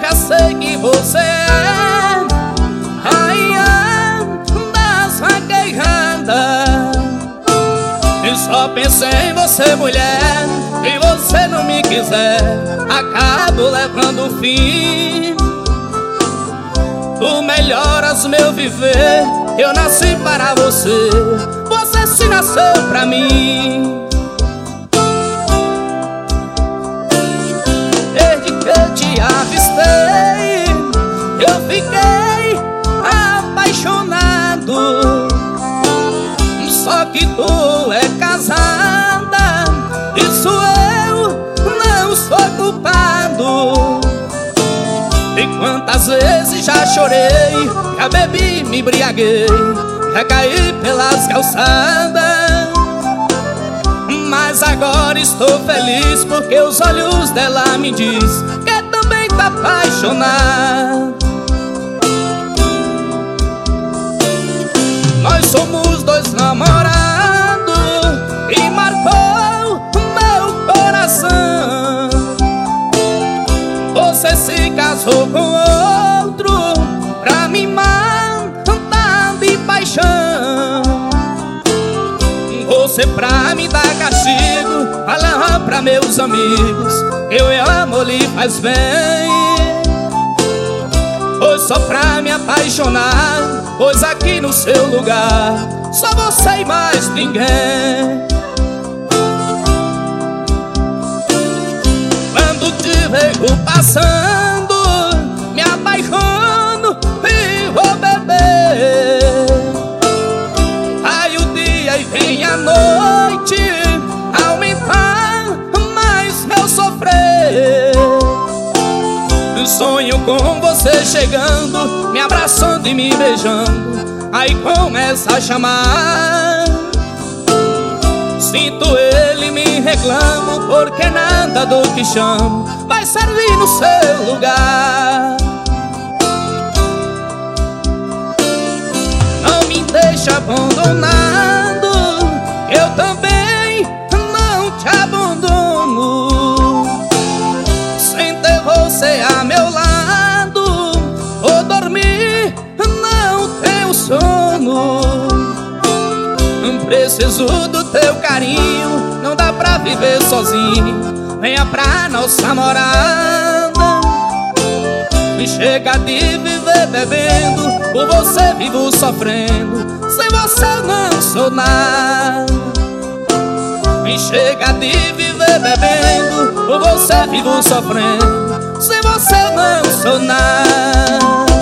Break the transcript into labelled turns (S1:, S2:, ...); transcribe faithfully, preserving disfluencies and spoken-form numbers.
S1: já sei que você é rainha das vaquejadas. E só pensei em você, mulher, e você não me quiser, acabo levando o fim. Tu melhoras meu viver, eu nasci para você, você se nasceu pra mim. Desde que eu te avistei, eu fiquei apaixonado. Só que tu é casada, isso eu não sou culpado. E quantas vezes já chorei, já bebi, me embriaguei, já caí pelas calçadas. Mas agora estou feliz porque os olhos dela me diz que também tá apaixonado. Nós somos dois namorados e marcou meu coração. Você se casou com outro pra me matar de paixão. Você pra me dar castigo, falar pra meus amigos eu amo, lhe faz bem. Foi só pra me apaixonar, pois aqui no seu lugar só você e mais ninguém. Quando te vejo passando, me apaixono e vou beber. Vai o dia e vem a noite aumentar mais meu sofrer. Sonho com você chegando, me abraçando e me beijando, aí começa a chamar. Sinto ele, me reclamo, porque nada do que chamo vai servir no seu lugar. Não me deixa abandonado, eu também não te abandono. Sem ter você a meu lado, vou dormir, não tenho sono. Preciso do teu carinho, não dá pra viver sozinho. Venha pra nossa morada. Me chega de viver bebendo, por você vivo sofrendo, sem você eu não sou nada. Me chega de viver bebendo, por você vivo sofrendo, sem você eu não sou nada.